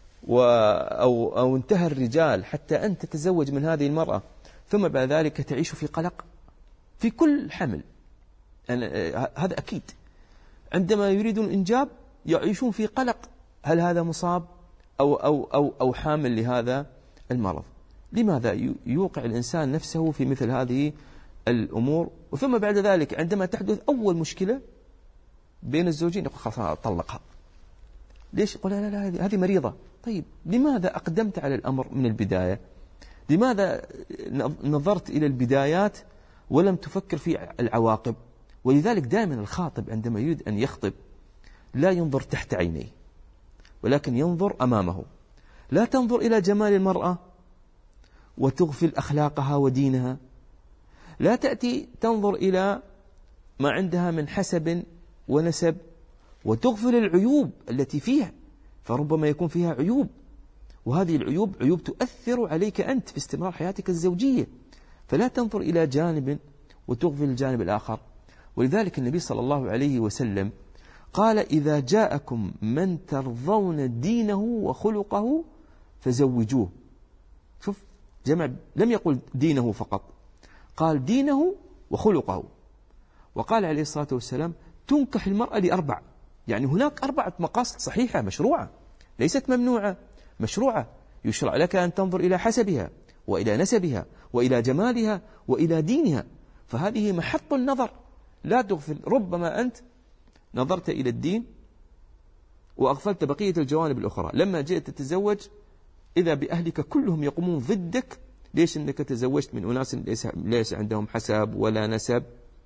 أو انتهى الرجال حتى أن تتزوج من هذه المرأة ثم بعد ذلك تعيش في قلق في كل حمل؟ هذا أكيد. عندما يريدون الإنجاب يعيشون في قلق، هل هذا مصاب أو حامل لهذا المرض؟ لماذا يوقع الإنسان نفسه في مثل هذه الأمور؟ وثم بعد ذلك عندما تحدث أول مشكلة بين الزوجين يقول خلاص أطلقها. ليش؟ يقول لا هذه مريضة. طيب لماذا أقدمت على الأمر من البداية؟ لماذا نظرت إلى البدايات ولم تفكر في العواقب؟ ولذلك دائما الخاطب عندما يريد أن يخطب لا ينظر تحت عينيه ولكن ينظر أمامه. لا تنظر إلى جمال المرأة وتغفل أخلاقها ودينها، لا تأتي تنظر إلى ما عندها من حسب ونسب وتغفل العيوب التي فيها، فربما يكون فيها عيوب، وهذه العيوب عيوب تؤثر عليك أنت في استمرار حياتك الزوجية. فلا تنظر إلى جانب وتغفل الجانب الآخر. ولذلك النبي صلى الله عليه وسلم قال إذا جاءكم من ترضون دينه وخلقه فزوجوه. شوف جمع، لم يقل دينه فقط، قال دينه وخلقه. وقال عليه الصلاة والسلام تنكح المرأة ل4، يعني هناك 4 مقاصد صحيحة مشروعة ليست ممنوعة، مشروعة. يشرع لك أن تنظر إلى حسبها وإلى نسبها وإلى جمالها وإلى دينها، فهذه محط النظر لا تغفل. ربما أنت نظرت إلى الدين وأغفلت بقية الجوانب الأخرى، لما جئت تتزوج إذا بأهلك كلهم يقومون ضدك. ليش؟ أنك تزوجت من أناس ليس عندهم حسب ولا نسب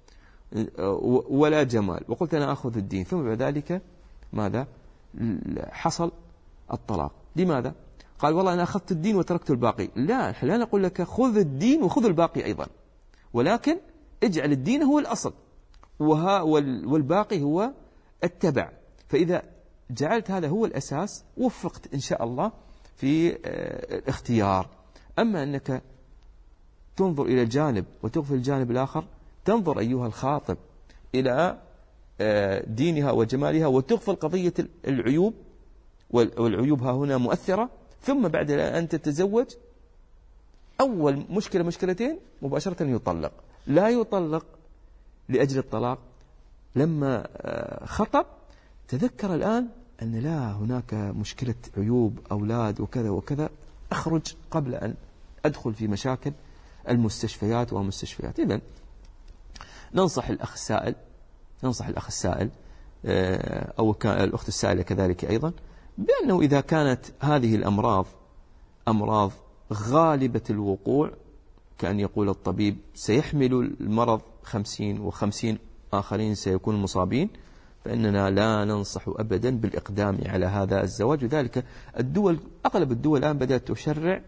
ولا جمال، وقلت أنا أخذ الدين، ثم بعد ذلك ماذا حصل؟ الطلاق. لماذا؟ قال والله أنا أخذت الدين وتركت الباقي. لا نقول لك خذ الدين وخذ الباقي أيضا، ولكن اجعل الدين هو الأصل والباقي هو التبع. فإذا جعلت هذا هو الأساس وفقت إن شاء الله في الاختيار. أما أنك تنظر إلى الجانب وتغفل الجانب الآخر، تنظر أيها الخاطب إلى دينها وجمالها وتغفل قضية العيوب، والعيوب ها هنا مؤثرة، ثم بعد أن تتزوج أول مشكلتين مباشرة يطلق. لا يطلق لأجل الطلاق، لما خطب تذكر الآن أن لا هناك مشكلة عيوب أولاد وكذا وكذا، أخرج قبل أن أدخل في مشاكل المستشفيات ومستشفيات. إذن ننصح الأخ السائل أو الأخت السائلة كذلك أيضا بأنه إذا كانت هذه الأمراض أمراض غالبة الوقوع، كأن يقول الطبيب سيحمل المرض 50 و50 آخرين سيكون مصابين، فإننا لا ننصح أبدا بالإقدام على هذا الزواج. وذلك أغلب الدول الآن بدأت تشرع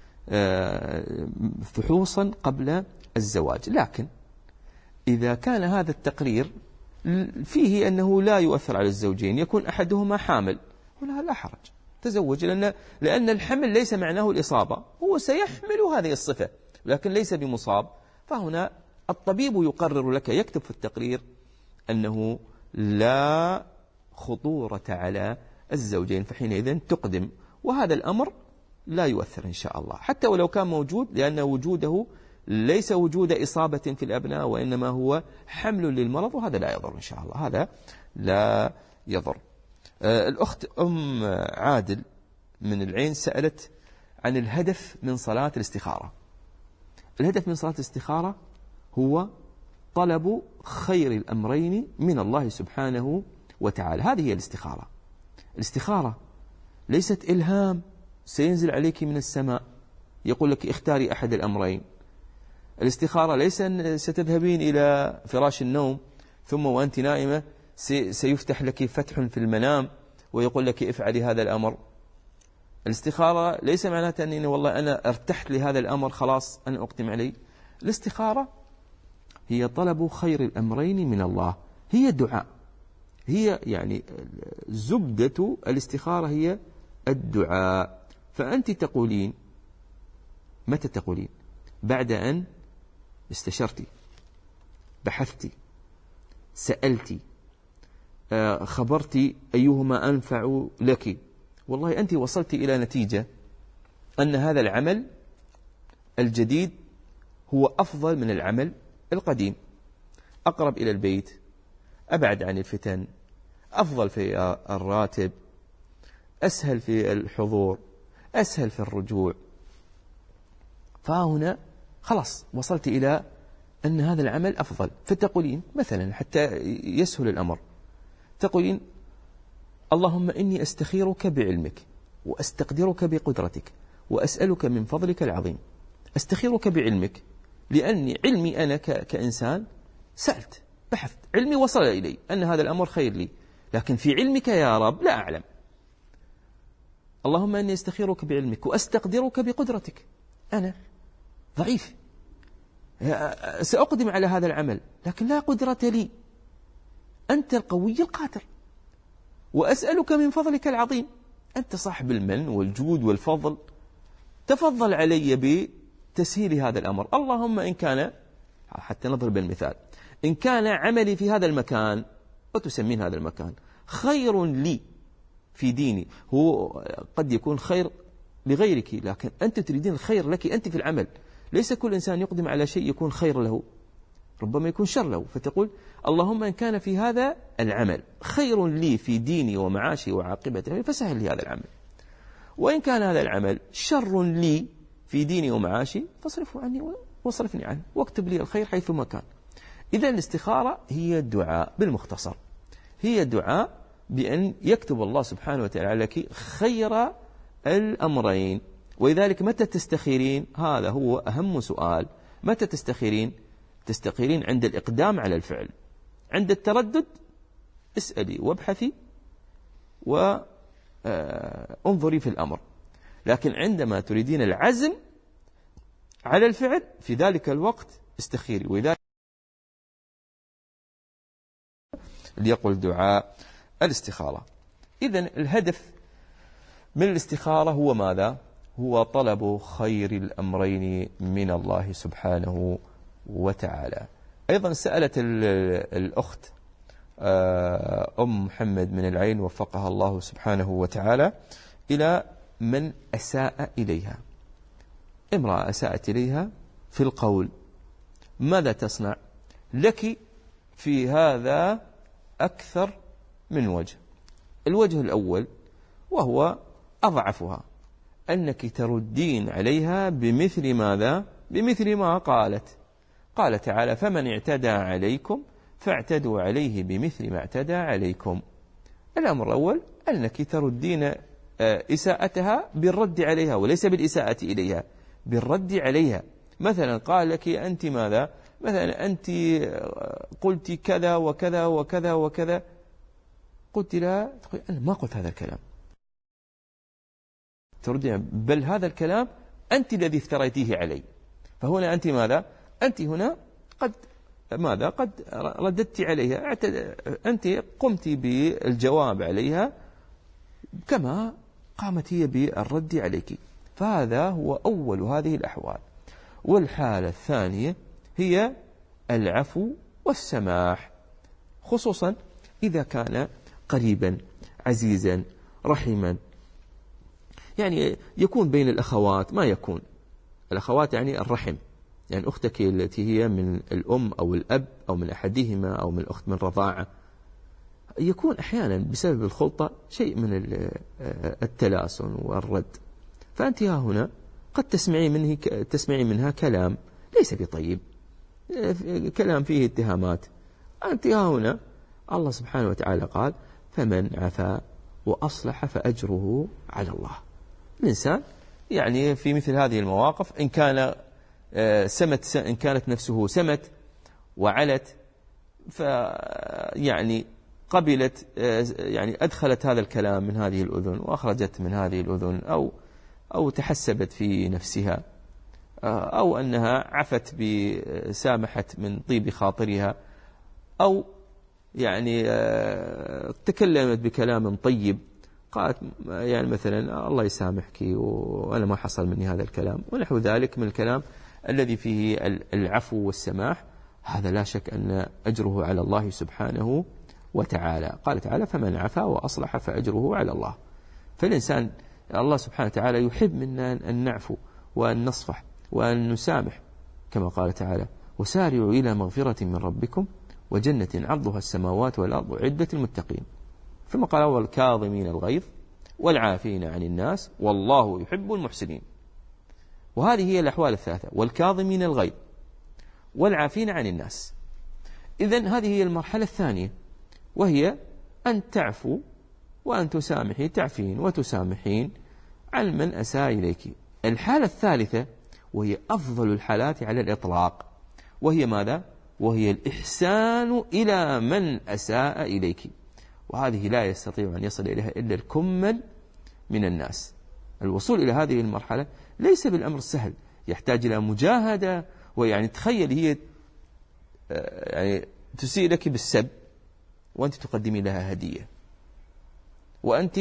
فحوصا قبل الزواج. لكن إذا كان هذا التقرير فيه أنه لا يؤثر على الزوجين، يكون أحدهما حامل، هنا لا حرج، تزوج، لأن الحمل ليس معناه الإصابة، هو سيحمل هذه الصفة لكن ليس بمصاب. فهنا الطبيب يقرر لك، يكتب في التقرير أنه لا خطورة على الزوجين، فحينئذ تقدم، وهذا الأمر لا يؤثر إن شاء الله حتى ولو كان موجود، لأن وجوده ليس وجود إصابة في الأبناء وإنما هو حمل للمرض، وهذا لا يضر إن شاء الله، هذا لا يضر. الأخت أم عادل من العين سألت عن الهدف من صلاة الاستخارة. الهدف من صلاة الاستخارة هو طلب خير الأمرين من الله سبحانه وتعالى. هذه هي الاستخارة. الاستخارة ليست إلهام سينزل عليك من السماء يقول لك اختاري أحد الأمرين. الاستخارة ليس أن ستذهبين إلى فراش النوم ثم وأنت نائمة سيفتح لك فتح في المنام ويقول لك افعلي هذا الأمر. الاستخارة ليس معناتها أنني والله أنا ارتحت لهذا الأمر خلاص أنا أقدم عليه. الاستخارة هي طلب خير الأمرين من الله، هي دعاء، هي يعني زبدة الاستخارة هي الدعاء. فأنت تقولين متى تقولين؟ بعد أن استشرتي، بحثتي، سألتي، خبرتي أيهما أنفع لك. والله أنت وصلت إلى نتيجة أن هذا العمل الجديد هو أفضل من العمل القديم، أقرب إلى البيت، أبعد عن الفتن، أفضل في الراتب، أسهل في الحضور، أسهل في الرجوع. فهنا خلاص وصلت إلى أن هذا العمل أفضل. فتقولين مثلا حتى يسهل الأمر، تقولين اللهم إني أستخيرك بعلمك وأستقدرك بقدرتك وأسألك من فضلك العظيم. أستخيرك بعلمك لأني علمي أنا كإنسان سألت، بحثت، علمي وصل إلي أن هذا الأمر خير لي، لكن في علمك يا رب لا أعلم. اللهم إني أستخيرك بعلمك وأستقدرك بقدرتك، أنا ضعيف سأقدم على هذا العمل لكن لا قدرة لي، أنت القوي القادر. وأسألك من فضلك العظيم، أنت صاحب المن والجود والفضل، تفضل علي بتسهيل هذا الأمر. اللهم إن كان، حتى نضرب المثال، إن كان عملي في هذا المكان وتسمين هذا المكان خير لي في ديني، هو قد يكون خير لغيرك لكن أنت تريدين الخير لك أنت في العمل. ليس كل إنسان يقدم على شيء يكون خير له، ربما يكون شر له. فتقول اللهم إن كان في هذا العمل خير لي في ديني ومعاشي وعاقبته فسهل لي هذا العمل، وإن كان هذا العمل شر لي في ديني ومعاشي فاصرفه عني واصرفني عنه واكتب لي الخير حيثما كان. إذا الاستخارة هي الدعاء بالمختصر، هي دعاء بأن يكتب الله سبحانه وتعالى لك خير الأمرين. ولذلك متى تستخيرين؟ هذا هو أهم سؤال. متى تستخيرين؟ تستخيرين عند الإقدام على الفعل. عند التردد اسألي وابحثي وانظري في الأمر، لكن عندما تريدين العزم على الفعل في ذلك الوقت استخيري. وذلك ليقل دعاء الاستخارة. إذن الهدف من الاستخارة هو ماذا؟ هو طلب خير الأمرين من الله سبحانه وتعالى. أيضا سألت الأخت أم محمد من العين وفقها الله سبحانه وتعالى إلى من أساء إليها. امرأة أساءت إليها في القول، ماذا تصنع؟ لك في هذا أكثر من وجه. الوجه الأول وهو أضعفها، أنك تردين عليها بمثل ماذا؟ بمثل ما قالت. قال تعالى فمن اعتدى عليكم فاعتدوا عليه بمثل ما اعتدى عليكم. الأمر الأول أنك تردين إساءتها بالرد عليها وليس بالإساءة إليها، بالرد عليها. مثلا قال لك أنت ماذا؟ مثلا أنت قلت كذا وكذا وكذا وكذا، قلت لها أنا ما قلت هذا الكلام، تردين بل هذا الكلام أنت الذي افتريتيه علي. فهنا أنت ماذا؟ أنت هنا قد ماذا؟ قد رددت عليها، أنت قمت بالجواب عليها كما قامت هي بالرد عليك. فهذا هو أول هذه الأحوال. والحالة الثانية هي العفو والسماح، خصوصا إذا كان قريبا عزيزا رحما. يعني يكون بين الأخوات ما يكون، الأخوات يعني الرحم، يعني أختك التي هي من الأم أو الأب أو من أحدهما أو من الأخت من رضاعة، يكون أحيانا بسبب الخلطة شيء من التلاسن والرد. فأنت هنا قد تسمعي منها كلام ليس بطيب، كلام فيه اتهامات. أنت هنا الله سبحانه وتعالى قال فمن عفا وأصلح فأجره على الله. الإنسان يعني في مثل هذه المواقف إن كان إن كانت نفسه سمت وعلت فيعني قبلت يعني أدخلت هذا الكلام من هذه الأذن وأخرجت من هذه الأذن أو تحسبت في نفسها أو أنها عفت سامحت من طيب خاطرها أو يعني تكلمت بكلام طيب قالت يعني مثلا الله يسامحك وأنا ما حصل مني هذا الكلام ونحو ذلك من الكلام الذي فيه العفو والسماح. هذا لا شك أن أجره على الله سبحانه وتعالى. قال تعالى فمن عفا وأصلح فأجره على الله. فالإنسان الله سبحانه وتعالى يحب منا أن نعفو وأن نصفح وأن نسامح كما قال تعالى وسارعوا إلى مغفرة من ربكم وجنة عرضها السماوات والأرض عدة المتقين. ثم قال والكاظمين الغيظ والعافين عن الناس والله يحب المحسنين. وهذه هي الأحوال الثلاثة والكاظمين الغيظ والعافين عن الناس. إذن هذه هي المرحلة الثانية وهي أن تعفو وأن تسامحي تعفين وتسامحين عن من أساء إليك. الحالة الثالثة وهي أفضل الحالات على الإطلاق وهي ماذا؟ وهي الإحسان إلى من أساء إليك. وهذه لا يستطيع أن يصل إليها إلا الكمل من الناس. الوصول إلى هذه المرحلة ليس بالأمر السهل يحتاج إلى مجاهدة. ويعني تخيل هي يعني تسيء لك بالسب وأنت تقدمي لها هدية وأنت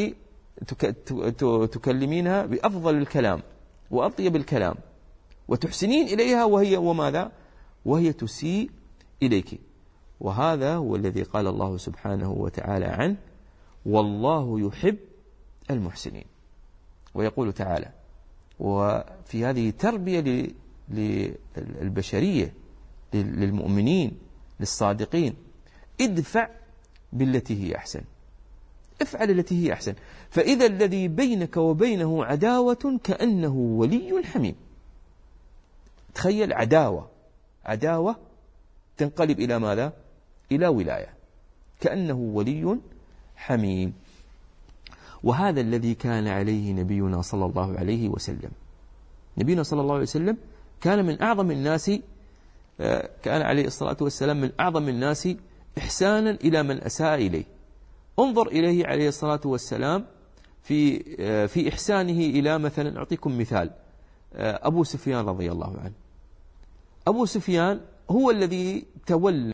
تكلمينها بأفضل الكلام وأطيب الكلام وتحسنين إليها وهي وماذا؟ وهي تسيء إليك. وهذا هو الذي قال الله سبحانه وتعالى عنه والله يحب المحسنين. ويقول تعالى وفي هذه تربية للبشرية للمؤمنين للصادقين ادفع بالتي هي أحسن. افعل التي هي أحسن فإذا الذي بينك وبينه عداوة كأنه ولي حميم. تخيل عداوة تنقلب إلى ماذا؟ إلى ولاية كأنه ولي حميم. وهذا الذي كان عليه نبينا صلى الله عليه وسلم. نبينا صلى الله عليه وسلم كان من أعظم الناس كان عليه الصلاة والسلام من أعظم الناس إحسانا إلى من أساء إليه. انظر إليه عليه الصلاة والسلام في إحسانه إلى مثلا أعطيكم مثال أبو سفيان رضي الله عنه. أبو سفيان هو الذي تولى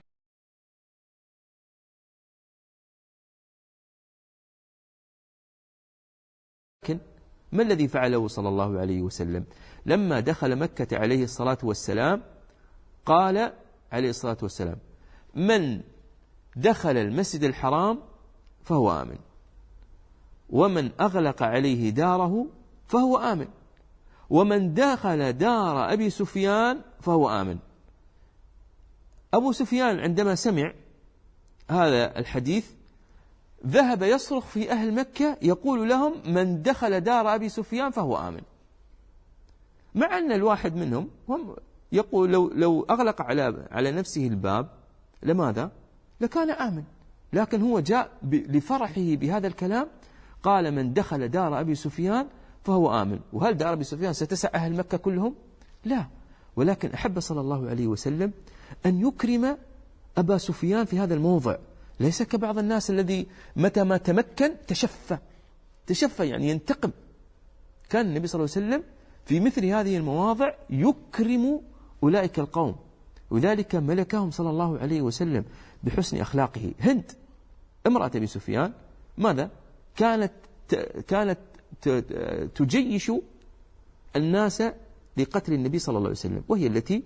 لكن ما الذي فعله صلى الله عليه وسلم لما دخل مكة عليه الصلاة والسلام؟ قال عليه الصلاة والسلام من دخل المسجد الحرام فهو آمن ومن أغلق عليه داره فهو آمن ومن دخل دار أبي سفيان فهو آمن. أبو سفيان عندما سمع هذا الحديث ذهب يصرخ في أهل مكة يقول لهم من دخل دار أبي سفيان فهو آمن. مع أن الواحد منهم هم يقول لو أغلق على نفسه الباب لماذا؟ لكان آمن. لكن هو جاء لفرحه بهذا الكلام قال من دخل دار أبي سفيان فهو آمن. وهل دار أبي سفيان ستسع أهل مكة كلهم؟ لا. ولكن أحب صلى الله عليه وسلم أن يكرم أبا سفيان في هذا الموضع. ليس كبعض الناس الذي متى ما تمكن تشفى يعني ينتقم. كان النبي صلى الله عليه وسلم في مثل هذه المواضع يكرم أولئك القوم وذلك ملكهم صلى الله عليه وسلم بحسن أخلاقه. هند امرأة أبي سفيان ماذا؟ كانت تجيش الناس لقتل النبي صلى الله عليه وسلم وهي التي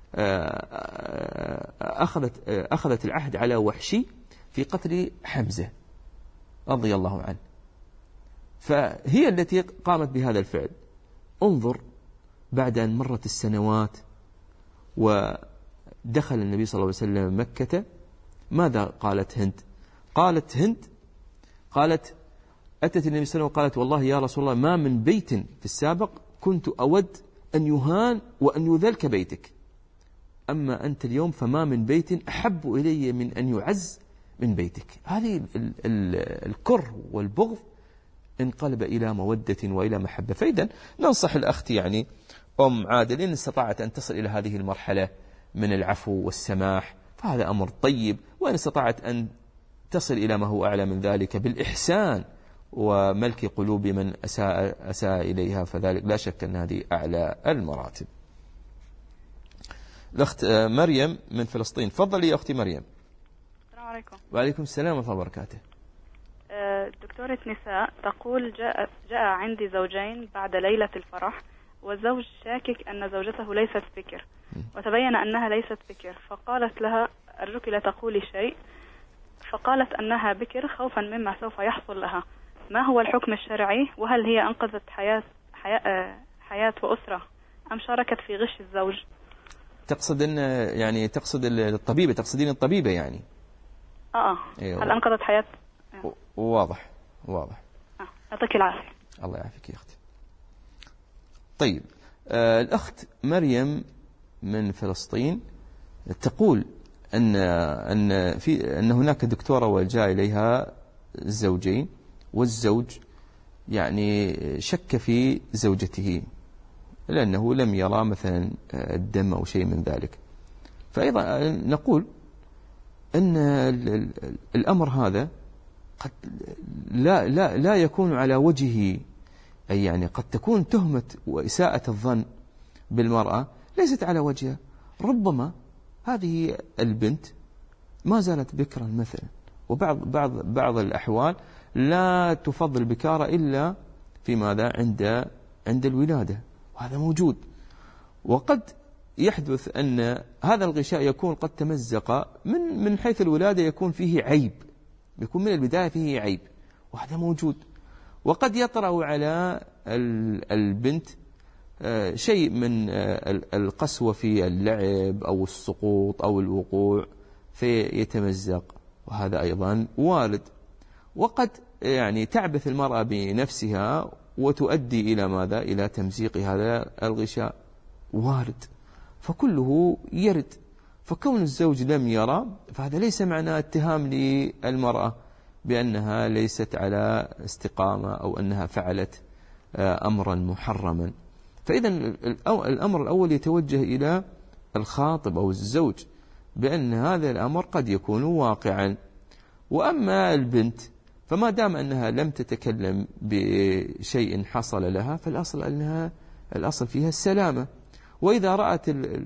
أخذت العهد على وحشي في قتل حمزة رضي الله عنه. فهي التي قامت بهذا الفعل. انظر بعد أن مرت السنوات ودخل النبي صلى الله عليه وسلم مكة ماذا قالت هند؟ قالت أتت النبي صلى الله عليه وسلم وقالت والله يا رسول الله ما من بيت في السابق كنت أود أن يهان وأن يذل كبيتك. أما أنت اليوم فما من بيت أحب إلي من أن يعز من بيتك. هذه الكره والبغض انقلب إلى مودة وإلى محبة. فإذا ننصح الأخت يعني أم عادل إن استطاعت أن تصل إلى هذه المرحلة من العفو والسماح فهذا أمر طيب، وإن استطاعت أن تصل إلى ما هو أعلى من ذلك بالإحسان وملك قلوب من أساء إليها فذلك لا شك أن هذه أعلى المراتب. الأخت مريم من فلسطين، تفضلي يا أختي مريم. السلام عليكم. وعليكم السلام ورحمة الله وبركاته. دكتورة نساء تقول جاء عندي زوجين بعد ليلة الفرح، والزوج شاكك أن زوجته ليست بكر، وتبين أنها ليست بكر، فقالت لها أرجوك لا تقولي شيء، فقالت أنها بكر خوفا مما سوف يحصل لها. ما هو الحكم الشرعي؟ وهل هي أنقذت حياة وأسرة أم شاركت في غش الزوج؟ تقصد أن يعني تقصد الطبيبة، تقصدين الطبيبة يعني؟ أيوة. هل أنقذت حياة؟ واضح. يعطيك العافية. الله يعافيك يا أختي. طيب الأخت مريم من فلسطين تقول أن هناك دكتورة وجاء إليها الزوجين، والزوج يعني شك في زوجته لأنه لم يرى مثلا الدم أو شيء من ذلك. فأيضا نقول أن الأمر هذا قد لا يكون على وجهه، أي يعني قد تكون تهمة وإساءة الظن بالمرأة ليست على وجهها. ربما هذه البنت ما زالت بكرا مثلا، وبعض الأحوال لا تفضل البكارة إلا في ماذا؟ عند الولادة، وهذا موجود. وقد يحدث أن هذا الغشاء يكون قد تمزق من حيث الولادة، يكون فيه عيب، يكون من البداية فيه عيب، وهذا موجود. وقد يطرأ على البنت شيء من القسوة في اللعب أو السقوط أو الوقوع فيتمزق، وهذا أيضا وارد. وقد يعني تعبث المرأة بنفسها وتؤدي إلى ماذا؟ إلى تمزيق هذا الغشاء، وارد. فكله يرد. فكون الزوج لم يرى فهذا ليس معناه اتهام للمرأة بأنها ليست على استقامة أو أنها فعلت أمرا محرما. فإذا الأمر الأول يتوجه إلى الخاطب أو الزوج بأن هذا الأمر قد يكون واقعا. وأما البنت فما دام أنها لم تتكلم بشيء حصل لها فالأصل فيها السلامة. وإذا رأت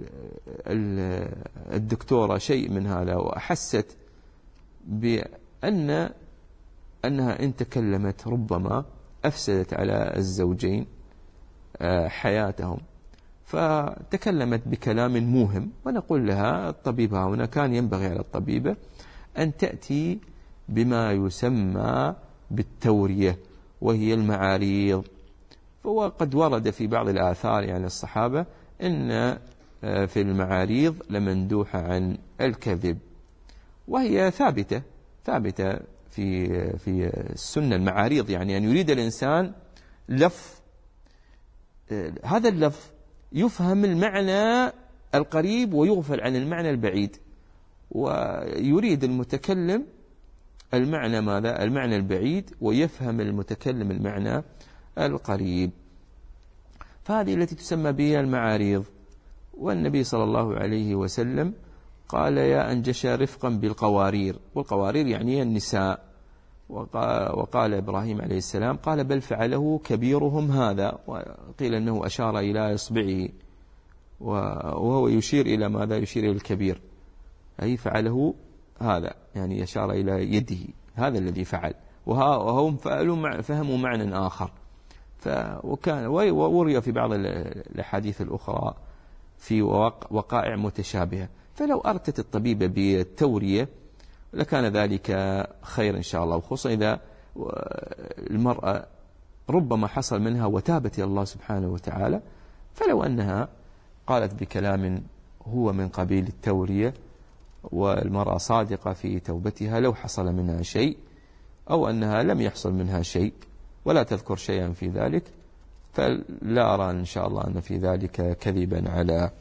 الدكتورة شيء من هذا وأحست بأنها إن تكلمت ربما أفسدت على الزوجين حياتهم، فتكلمت بكلام موهم، ونقول لها الطبيبة هنا كان ينبغي على الطبيبة أن تأتي بما يسمى بالتورية، وهي المعاريض. وقد ورد في بعض الآثار يعني الصحابة إن في المعاريض لمندوحة عن الكذب، وهي ثابتة في السنة. المعاريض يعني أن يريد الإنسان لفظ، هذا اللفظ يفهم المعنى القريب ويغفل عن المعنى البعيد، ويريد المتكلم المعنى ماذا؟ المعنى البعيد، ويفهم المتكلم المعنى القريب. فهذه التي تسمى بها المعاريض. والنبي صلى الله عليه وسلم قال يا أنجشا رفقا بالقوارير، والقوارير يعني النساء. وقال إبراهيم عليه السلام قال بل فعله كبيرهم هذا، وقيل أنه أشار إلى إصبعه وهو يشير إلى ماذا؟ يشير إلى الكبير، أي فعله هذا يعني يشار إلى يده، هذا الذي فعل. وهم فهموا معنى آخر. ووري في بعض الأحاديث الأخرى في وقائع متشابهة. فلو أرتت الطبيبة بالتورية لكان ذلك خير إن شاء الله، وخصوصا إذا المرأة ربما حصل منها وتابت إلى الله سبحانه وتعالى. فلو أنها قالت بكلام هو من قبيل التورية والمرأة صادقة في توبتها لو حصل منها شيء، أو أنها لم يحصل منها شيء ولا تذكر شيئا في ذلك، فلا أرى إن شاء الله أن في ذلك كذبا على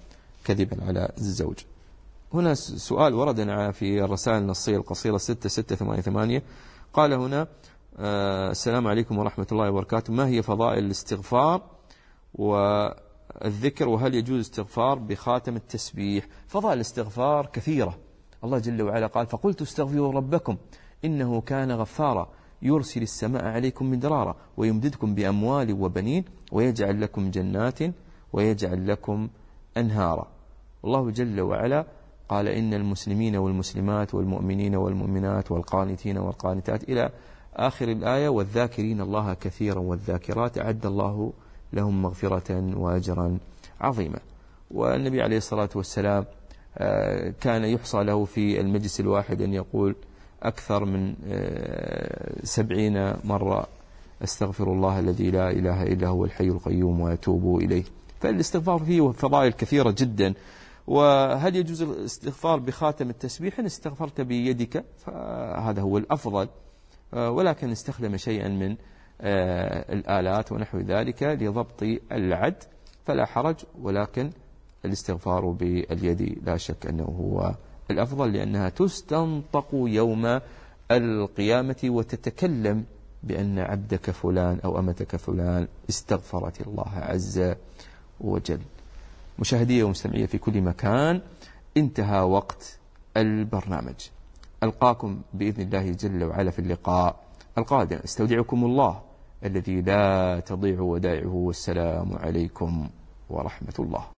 كذبا على الزوج. هنا سؤال وردنا في الرسائل النصية القصيرة 6688. قال هنا السلام عليكم ورحمة الله وبركاته، ما هي فضائل الاستغفار والذكر، وهل يجوز استغفار بخاتم التسبيح؟ فضائل الاستغفار كثيرة. الله جل وعلا قال فقلت استغفروا ربكم إنه كان غفارا يرسل السماء عليكم مدرارا ويمددكم بأموال وبنين ويجعل لكم جنات ويجعل لكم أنهارا. الله جل وعلا قال إن المسلمين والمسلمات والمؤمنين والمؤمنات والقانتين والقانتات إلى آخر الآية والذاكرين الله كثيرا والذاكرات أعد الله لهم مغفرة وأجرا عظيما. والنبي عليه الصلاة والسلام كان يحصى له في المجلس الواحد أن يقول أكثر من 70 مرة استغفر الله الذي لا إله إلا هو الحي القيوم وأتوب إليه. فالاستغفار فيه فضائل كثيرة جدا. وهل يجوز الاستغفار بخاتم التسبيح؟ إن استغفرت بيدك فهذا هو الأفضل، ولكن استخدم شيئا من الآلات ونحو ذلك لضبط العد فلا حرج، ولكن الاستغفار باليد لا شك أنه هو الأفضل، لأنها تستنطق يوم القيامة وتتكلم بأن عبدك فلان أو أمتك فلان استغفرت الله عز وجل. مشاهدية ومستمعية في كل مكان، انتهى وقت البرنامج. ألقاكم بإذن الله جل وعلا في اللقاء القادم. استودعكم الله الذي لا تضيع ودائعه، والسلام عليكم ورحمة الله.